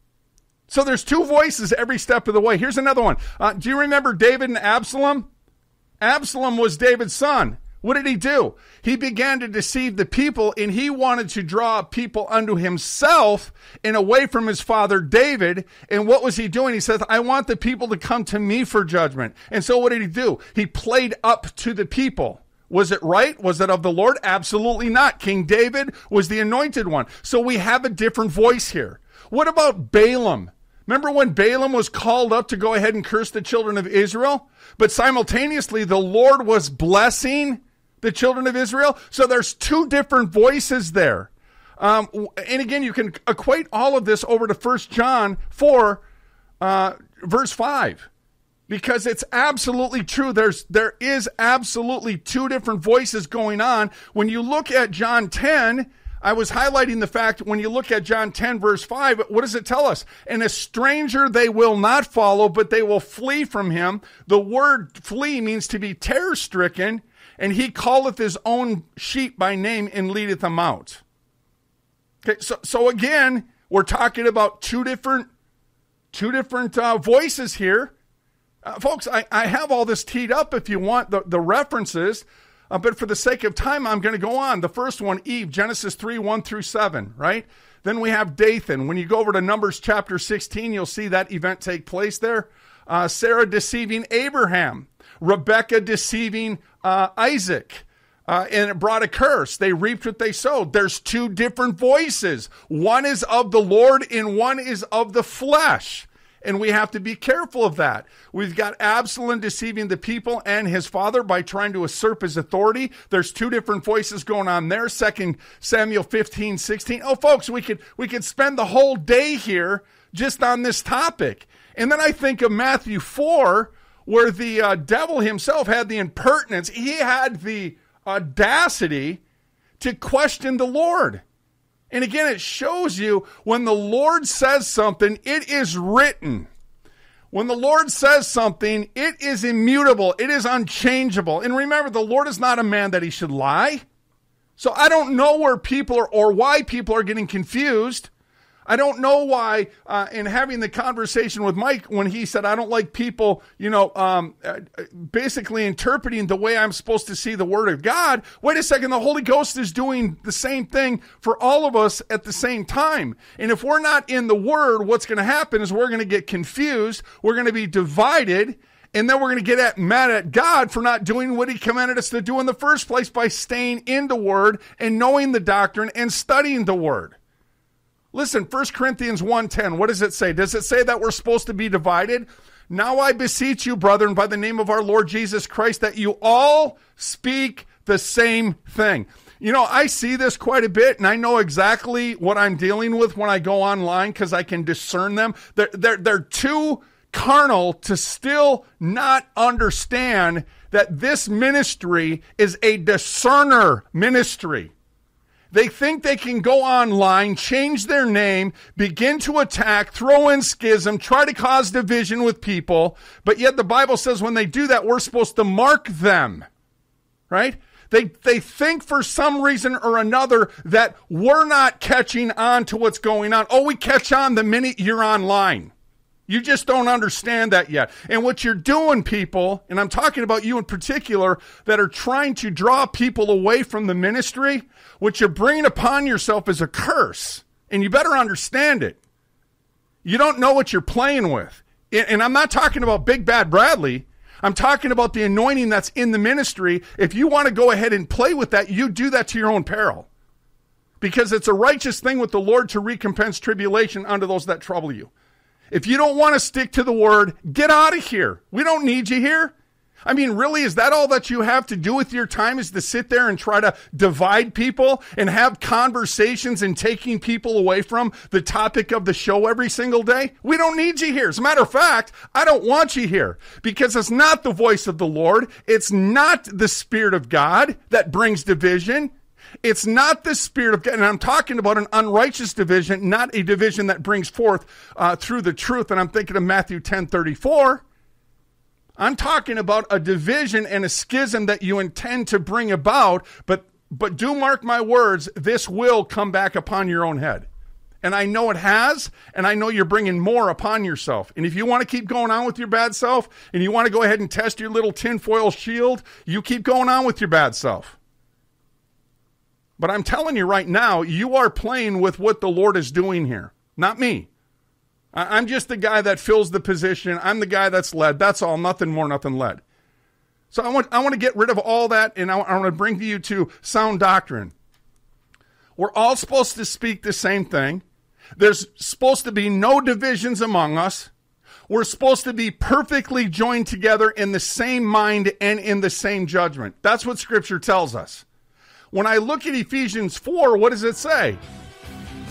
[SPEAKER 4] So there's two voices every step of the way. Here's another one. Do you remember David and Absalom? Absalom was David's son. What did he do? He began to deceive the people, and he wanted to draw people unto himself and away from his father David. And what was he doing? He says, I want the people to come to me for judgment. And so what did he do? He played up to the people. Was it right? Was it of the Lord? Absolutely not. King David was the anointed one. So we have a different voice here. What about Balaam? Remember when Balaam was called up to go ahead and curse the children of Israel? But simultaneously, the Lord was blessing the children of Israel. So there's two different voices there. And again, you can equate all of this over to 1 John 4, verse 5. Because it's absolutely true. There is absolutely two different voices going on. When you look at John 10, I was highlighting the fact when you look at John 10, verse 5, what does it tell us? And a stranger they will not follow, but they will flee from him. The word flee means to be terror-stricken, and he calleth his own sheep by name and leadeth them out. Okay, so again, we're talking about two different voices here. Folks, I have all this teed up if you want the references, but for the sake of time, I'm going to go on. The first one, Eve, Genesis 3, 1 through 7, right? Then we have Dathan. When you go over to Numbers chapter 16, you'll see that event take place there. Sarah deceiving Abraham. Rebekah deceiving Isaac. And it brought a curse. They reaped what they sowed. There's two different voices. One is of the Lord and one is of the flesh. And we have to be careful of that. We've got Absalom deceiving the people and his father by trying to usurp his authority. There's two different voices going on there. 2 Samuel 15, 16. Oh, folks, we could spend the whole day here just on this topic. And then I think of Matthew 4, where the devil himself had the impertinence. He had the audacity to question the Lord. And again, it shows you when the Lord says something, it is written. When the Lord says something, it is immutable. It is unchangeable. And remember, the Lord is not a man that he should lie. So I don't know where people are or why people are getting confused. I don't know why, in having the conversation with Mike, when he said, I don't like people, basically interpreting the way I'm supposed to see the Word of God. Wait a second, the Holy Ghost is doing the same thing for all of us at the same time. And if we're not in the Word, what's going to happen is we're going to get confused, we're going to be divided, and then we're going to get mad at God for not doing what he commanded us to do in the first place by staying in the Word and knowing the doctrine and studying the Word. Listen, 1 Corinthians 1:10, what does it say? Does it say that we're supposed to be divided? Now I beseech you, brethren, by the name of our Lord Jesus Christ, that you all speak the same thing. You know, I see this quite a bit, and I know exactly what I'm dealing with when I go online because I can discern them. They're too carnal to still not understand that this ministry is a discerner ministry. They think they can go online, change their name, begin to attack, throw in schism, try to cause division with people, but yet the Bible says when they do that, we're supposed to mark them, right? They think for some reason or another that we're not catching on to what's going on. Oh, we catch on the minute you're online. You just don't understand that yet. And what you're doing, people, and I'm talking about you in particular, that are trying to draw people away from the ministry, what you're bringing upon yourself is a curse. And you better understand it. You don't know what you're playing with. And I'm not talking about Big Bad Bradley. I'm talking about the anointing that's in the ministry. If you want to go ahead and play with that, you do that to your own peril. Because it's a righteous thing with the Lord to recompense tribulation unto those that trouble you. If you don't want to stick to the Word, get out of here. We don't need you here. I mean, really, is that all that you have to do with your time is to sit there and try to divide people and have conversations and taking people away from the topic of the show every single day? We don't need you here. As a matter of fact, I don't want you here because it's not the voice of the Lord. It's not the Spirit of God that brings division. It's not the Spirit of God, and I'm talking about an unrighteous division, not a division that brings forth through the truth, and I'm thinking of Matthew 10:34. I'm talking about a division and a schism that you intend to bring about, but do mark my words, this will come back upon your own head. And I know it has, and I know you're bringing more upon yourself. And if you want to keep going on with your bad self, and you want to go ahead and test your little tinfoil shield, you keep going on with your bad self. But I'm telling you right now, you are playing with what the Lord is doing here, not me. I'm just the guy that fills the position. I'm the guy that's led. That's all, nothing more, nothing led. So I want to get rid of all that, and I want to bring you to sound doctrine. We're all supposed to speak the same thing. There's supposed to be no divisions among us. We're supposed to be perfectly joined together in the same mind and in the same judgment. That's what Scripture tells us. When I look at Ephesians 4, what does it say?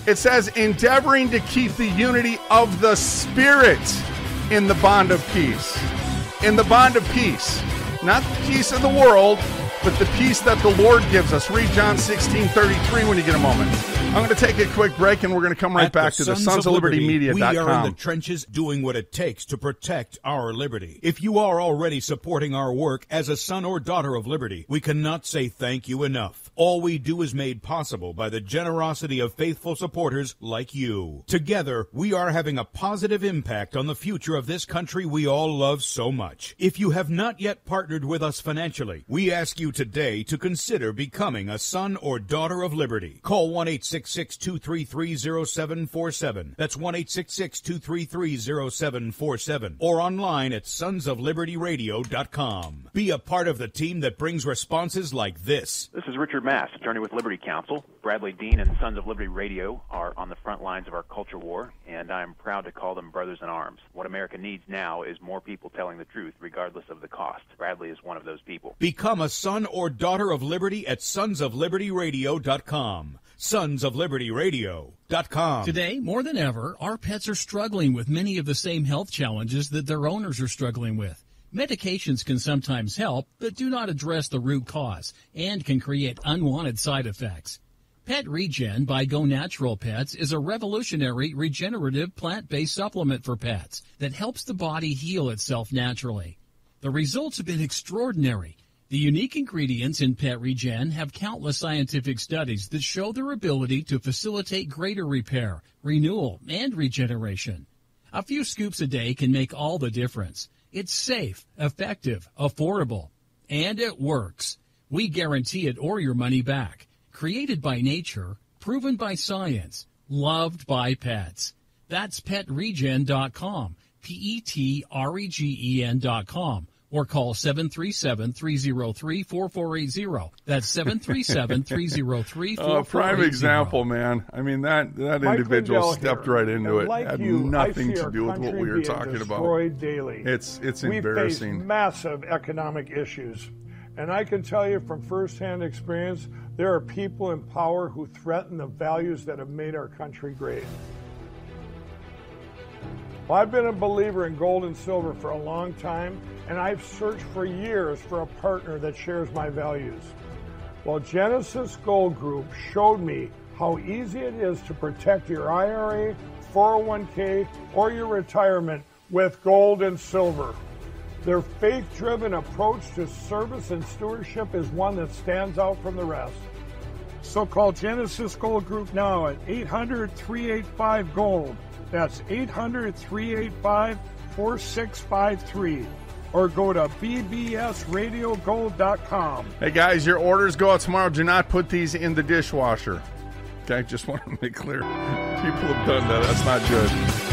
[SPEAKER 4] It says, endeavoring to keep the unity of the Spirit in the bond of peace. In the bond of peace. Not the peace of the world, but the peace that the Lord gives us. Read John 16:33 when you get a moment. I'm going to take a quick break, and we're going to come right back to the Sons of Liberty Media.com.
[SPEAKER 5] We are in the trenches doing what it takes to protect our liberty. If you are already supporting our work as a son or daughter of liberty, we cannot say thank you enough. All we do is made possible by the generosity of faithful supporters like you. Together, we are having a positive impact on the future of this country we all love so much. If you have not yet partnered with us financially, we ask you today to consider becoming a son or daughter of liberty. Call 1-866-233-0747. That's 1-866-233-0747. Or online at sonsoflibertyradio.com. Be a part of the team that brings responses like this.
[SPEAKER 17] This is Richard Mass, attorney with Liberty Counsel. Bradley Dean and Sons of Liberty Radio are on the front lines of our culture war, and I'm proud to call them brothers in arms. What America needs now is more people telling the truth, regardless of the cost. Bradley is one of those people.
[SPEAKER 5] Become a son or daughter of liberty at sonsoflibertyradio.com. sonsoflibertyradio.com.
[SPEAKER 12] Today, more than ever, our pets are struggling with many of the same health challenges that their owners are struggling with. Medications can sometimes help, but do not address the root cause and can create unwanted side effects. Pet Regen by Go Natural Pets is a revolutionary regenerative plant-based supplement for pets that helps the body heal itself naturally. The results have been extraordinary. The unique ingredients in Pet Regen have countless scientific studies that show their ability to facilitate greater repair, renewal, and regeneration. A few scoops a day can make all the difference. It's safe, effective, affordable, and it works. We guarantee it or your money back. Created by nature, proven by science, loved by pets. That's PetRegen.com, PetRegen.com, or call 737-303-4480. That's 737-303-4480.
[SPEAKER 4] Prime example, man. I mean, that individual stepped right into it. Had nothing to do with what we were talking about.
[SPEAKER 11] Daily.
[SPEAKER 4] It's
[SPEAKER 11] we
[SPEAKER 4] embarrassing.
[SPEAKER 11] face massive economic issues. And I can tell you from firsthand experience, there are people in power who threaten the values that have made our country great. Well, I've been a believer in gold and silver for a long time, and I've searched for years for a partner that shares my values. Well, Genesis Gold Group showed me how easy it is to protect your IRA, 401k, or your retirement with gold and silver. Their faith-driven approach to service and stewardship is one that stands out from the rest. So call Genesis Gold Group now at 800-385-GOLD. That's 800-385-4653. Or go to bbsradiogold.com.
[SPEAKER 4] Hey, guys, your orders go out tomorrow. Do not put these in the dishwasher. Okay, just want to make clear. People have done that. That's not good.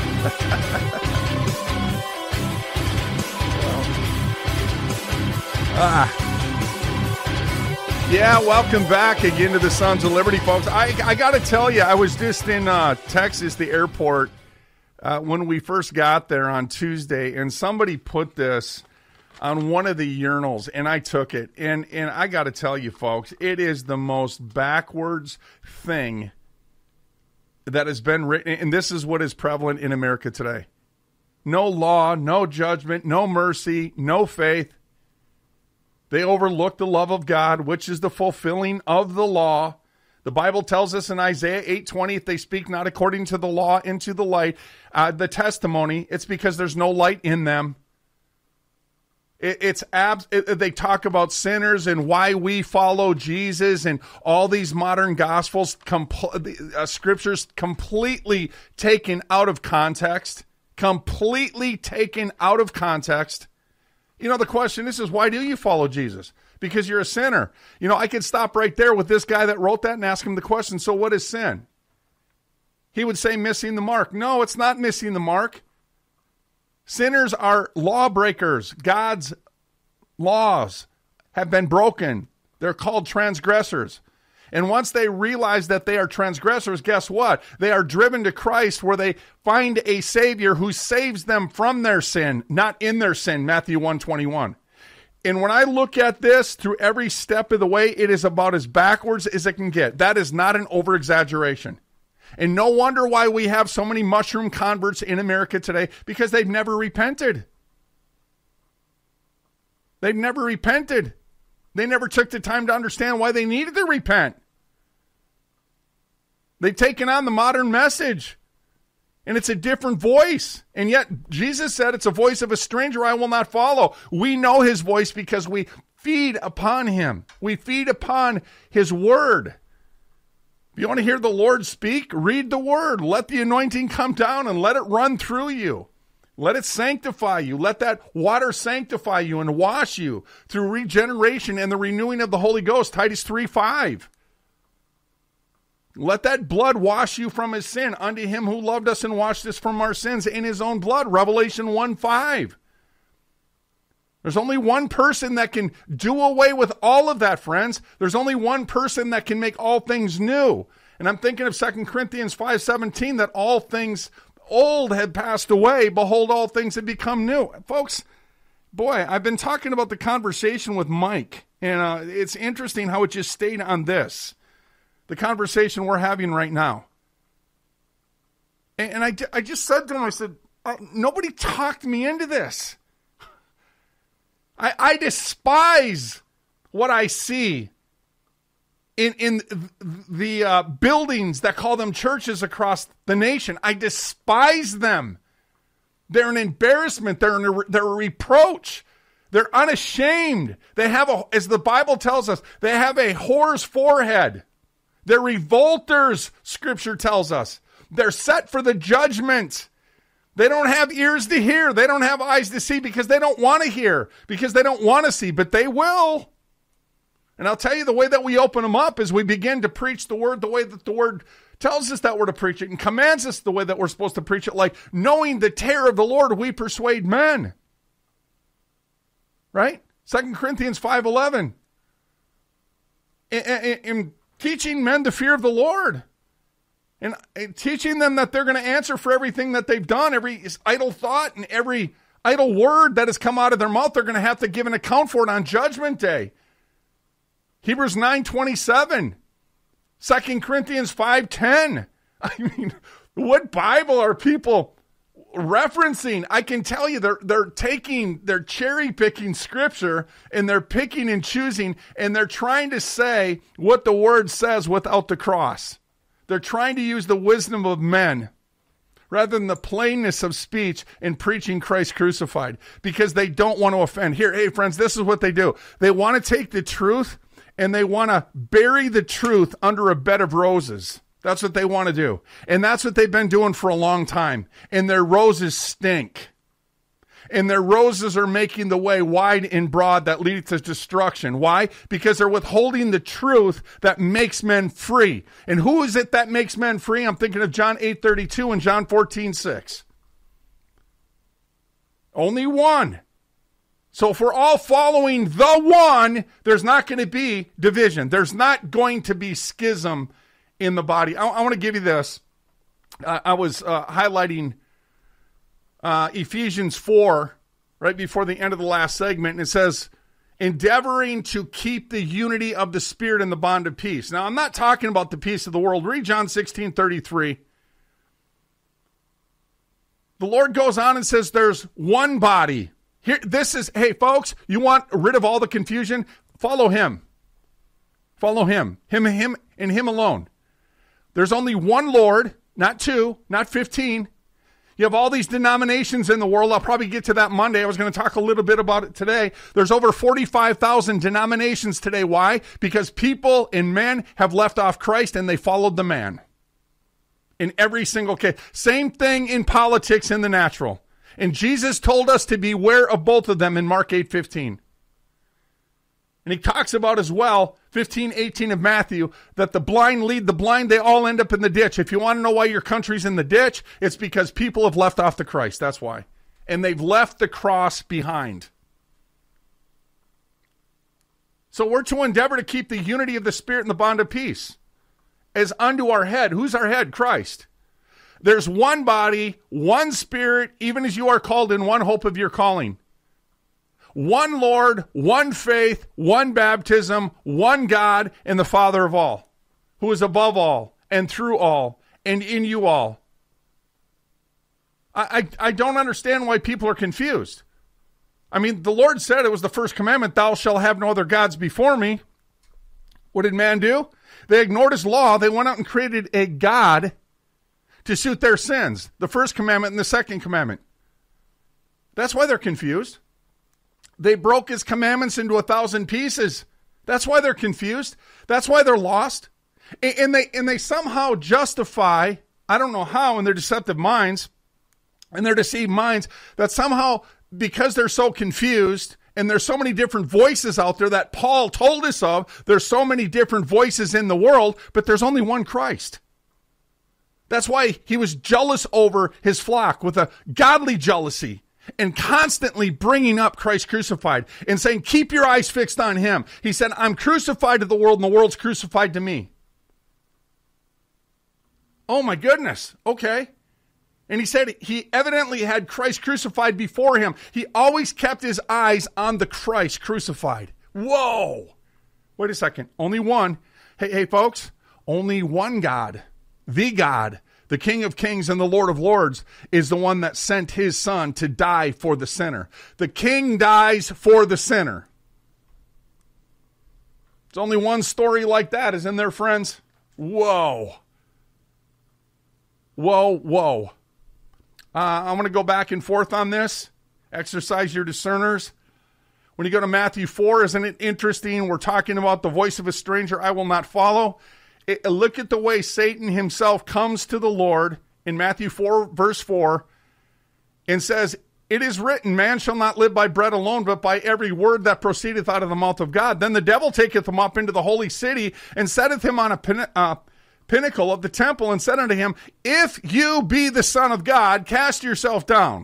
[SPEAKER 4] Yeah, welcome back again to the Sons of Liberty, folks. I got to tell you, I was just in Texas, the airport, when we first got there on Tuesday, and somebody put this on one of the urinals, and I took it. And I got to tell you, folks, it is the most backwards thing that has been written, and this is what is prevalent in America today. No law, no judgment, no mercy, no faith. They overlook the love of God, which is the fulfilling of the law. The Bible tells us in Isaiah 8:20, if they speak not according to the law into the light, the testimony, it's because there's no light in them. They talk about sinners and why we follow Jesus and all these modern gospels, scriptures completely taken out of context. Completely taken out of context. You know, the question is why do you follow Jesus? Because you're a sinner. You know, I could stop right there with this guy that wrote that and ask him the question, so what is sin? He would say missing the mark. No, it's not missing the mark. Sinners are lawbreakers. God's laws have been broken. They're called transgressors. And once they realize that they are transgressors, guess what? They are driven to Christ where they find a Savior who saves them from their sin, not in their sin, Matthew 1:21. And when I look at this through every step of the way, it is about as backwards as it can get. That is not an over-exaggeration. And no wonder why we have so many mushroom converts in America today, because they've never repented. They've never repented. They never took the time to understand why they needed to repent. They've taken on the modern message, and it's a different voice. And yet Jesus said, it's a voice of a stranger I will not follow. We know his voice because we feed upon him. We feed upon his word. If you want to hear the Lord speak, read the word. Let the anointing come down and let it run through you. Let it sanctify you. Let that water sanctify you and wash you through regeneration and the renewing of the Holy Ghost. Titus 3:5. Let that blood wash you from his sin. Unto him who loved us and washed us from our sins in his own blood. Revelation 1:5. There's only one person that can do away with all of that, friends. There's only one person that can make all things new. And I'm thinking of 2 Corinthians 5:17, that all things old had passed away. Behold, all things had become new. Folks, boy, I've been talking about the conversation with Mike, and it's interesting how it just stayed on this. The conversation we're having right now. And I just said to him, I said, nobody talked me into this. I despise what I see in the buildings that call them churches across the nation. I despise them. They're an embarrassment. They're a reproach. They're unashamed. They have, as the Bible tells us, they have a whore's forehead. They're revolters, Scripture tells us. They're set for the judgment. They don't have ears to hear. They don't have eyes to see because they don't want to hear, because they don't want to see, but they will. And I'll tell you, the way that we open them up is we begin to preach the word the way that the word tells us that we're to preach it and commands us the way that we're supposed to preach it, like knowing the terror of the Lord, we persuade men. Right? 2 Corinthians 5:11. In teaching men the fear of the Lord. And teaching them that they're going to answer for everything that they've done, every idle thought and every idle word that has come out of their mouth, they're going to have to give an account for it on Judgment Day. Hebrews 9:27. 2 Corinthians 5:10. I mean, what Bible are people referencing? I can tell you they're cherry picking Scripture, and they're picking and choosing, and they're trying to say what the word says without the cross. They're trying to use the wisdom of men rather than the plainness of speech in preaching Christ crucified, because they don't want to offend. Here, hey friends, this is what they do. They want to take the truth and they want to bury the truth under a bed of roses. That's what they want to do. And that's what they've been doing for a long time. And their roses stink. And their roses are making the way wide and broad that leads to destruction. Why? Because they're withholding the truth that makes men free. And who is it that makes men free? I'm thinking of John 8:32 and John 14:6. Only one. So if we're all following the one, there's not going to be division. There's not going to be schism in the body. I want to give you this. I was highlighting Ephesians 4 right before the end of the last segment, and it says, endeavoring to keep the unity of the Spirit in the bond of peace. Now, I'm not talking about the peace of the world. Read John 16:33. The Lord goes on and says there's one body. Here, this is, hey folks, you want rid of all the confusion? Follow him. Follow him. Him and him alone. There's only one Lord, not two, not 15. You have all these denominations in the world. I'll probably get to that Monday. I was going to talk a little bit about it today. There's over 45,000 denominations today. Why? Because people and men have left off Christ and they followed the man. In every single case. Same thing in politics in the natural. And Jesus told us to beware of both of them in Mark 8:15. And he talks about as well, 15:18 of Matthew, that the blind lead the blind, they all end up in the ditch. If you want to know why your country's in the ditch, it's because people have left off the Christ. That's why. And they've left the cross behind. So we're to endeavor to keep the unity of the Spirit and the bond of peace. As unto our head. Who's our head? Christ. There's one body, one Spirit, even as you are called in one hope of your calling. One Lord, one faith, one baptism, one God, and the Father of all, who is above all, and through all, and in you all. I don't understand why people are confused. I mean, the Lord said it was the first commandment, thou shalt have no other gods before me. What did man do? They ignored his law. They went out and created a god to suit their sins. The first commandment and the second commandment. That's why they're confused. They broke his commandments into 1,000 pieces. That's why they're confused. That's why they're lost. And they somehow justify, I don't know how, in their deceptive minds, and their deceived minds, that somehow, because they're so confused, and there's so many different voices out there that Paul told us of, there's so many different voices in the world, but there's only one Christ. That's why he was jealous over his flock with a godly jealousy and constantly bringing up Christ crucified and saying, keep your eyes fixed on him. He said, I'm crucified to the world and the world's crucified to me. Oh my goodness. Okay. And he said he evidently had Christ crucified before him. He always kept his eyes on the Christ crucified. Whoa. Wait a second. Only one. Hey, folks, only one God, the King of Kings and the Lord of Lords, is the one that sent his son to die for the sinner. The king dies for the sinner. It's only one story like that, isn't there, friends? Whoa. Whoa, whoa. I'm going to go back and forth on this. Exercise your discerners. When you go to Matthew 4, isn't it interesting? We're talking about the voice of a stranger I will not follow. Look at the way Satan himself comes to the Lord in Matthew 4, verse 4, and says, it is written, man shall not live by bread alone, but by every word that proceedeth out of the mouth of God. Then the devil taketh him up into the holy city, and setteth him on a pinnacle of the temple, and said unto him, if you be the Son of God, cast yourself down.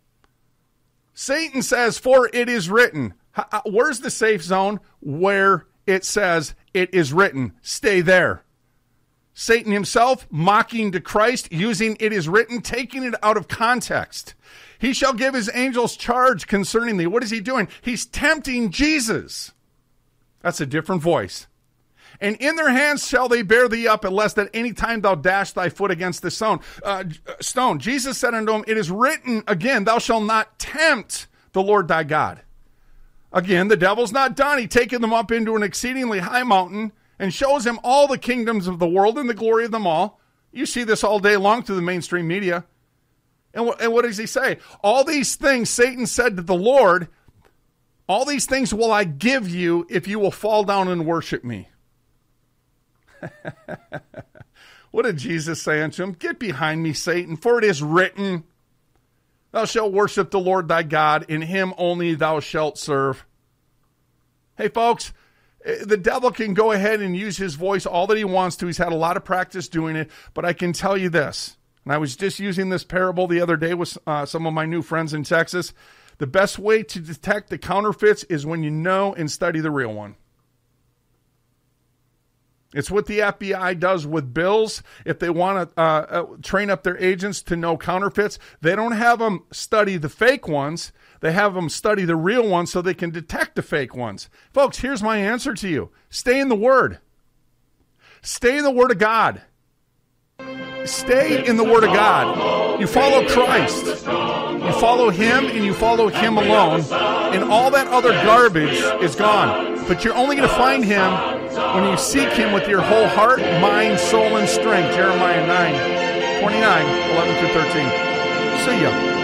[SPEAKER 4] Satan says, for it is written. Where's the safe zone? Where it says it is written. Stay there. Satan himself mocking to Christ, using it is written, taking it out of context. He shall give his angels charge concerning thee. What is he doing? He's tempting Jesus. That's a different voice. And in their hands shall they bear thee up, unless at any time thou dash thy foot against the stone. Jesus said unto him, it is written again, thou shalt not tempt the Lord thy God. Again, the devil's not done. He taketh them up into an exceedingly high mountain and shows him all the kingdoms of the world and the glory of them all. You see this all day long through the mainstream media. And what does he say? All these things Satan said to the Lord, all these things will I give you if you will fall down and worship me. What did Jesus say unto him? Get behind me, Satan, for it is written, thou shalt worship the Lord thy God, in him only thou shalt serve. Hey, folks, the devil can go ahead and use his voice all that he wants to. He's had a lot of practice doing it, but I can tell you this, and I was just using this parable the other day with some of my new friends in Texas. The best way to detect the counterfeits is when you know and study the real one. It's what the FBI does with bills. If they want to train up their agents to know counterfeits, they don't have them study the fake ones. They have them study the real ones so they can detect the fake ones. Folks, here's my answer to you. Stay in the Word. Stay in the Word of God. Stay in the Word of God. You follow Christ. You follow him and you follow him alone. And all that other garbage is gone. But you're only going to find him when you seek him with your whole heart, mind, soul, and strength. Jeremiah 9:29, 11 through 13. See ya.